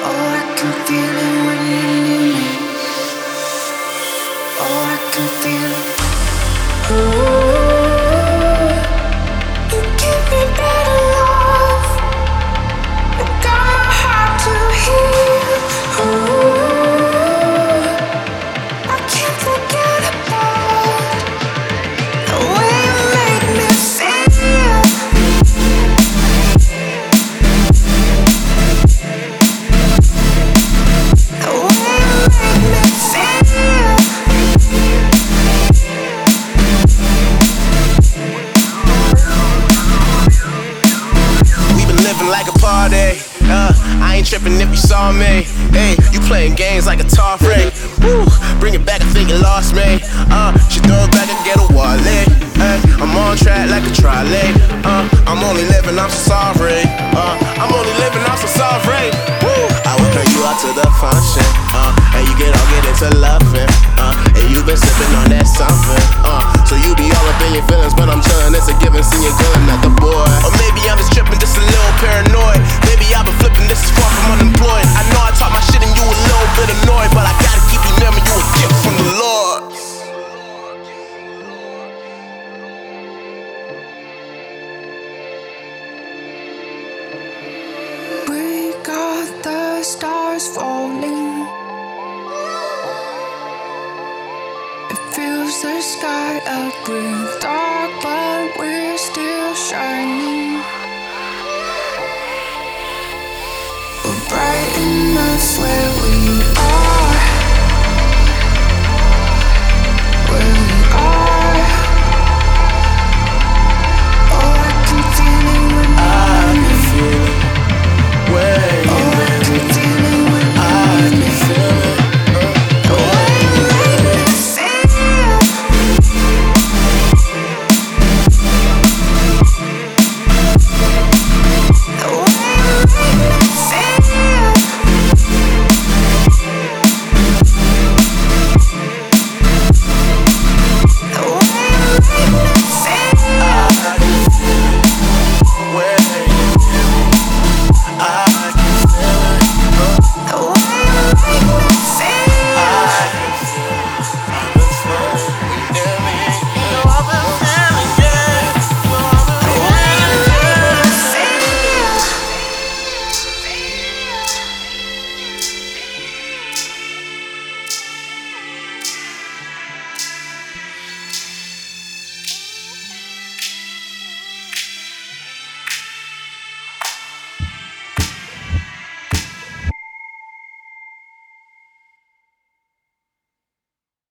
Oh, I can feel it when you're near me. Oh, I can feel it. Ooh, you give me better love. You got my heart to heal. Ooh, I can't forget about the way you make me feel. The way you make me feel. We been living like a party. I ain't tripping if you saw me. Hey, you playing games like a tar freak. Woo, bring it back, I think you lost me. She throw it back and get a wallet. Hey, I'm on track like a trolley. I'm only living, I'm so sorry. I'm only living, I'm so sorry. Woo, I will bring you out to the function. And you get into loving. And you been sipping on that something. So you be all up in your feelings, but I'm chillin'. It's a given, see you good, not the boy. Or maybe I'm just tripping, just a little paranoid. Maybe I've been flipping, this is far from unemployed. I know I talk my shit and you a little bit annoyed, but I gotta keep you near me, you a gift from the Lord. We got the stars falling. It fills the sky up with dark, but we're still shining. We're bright enough where we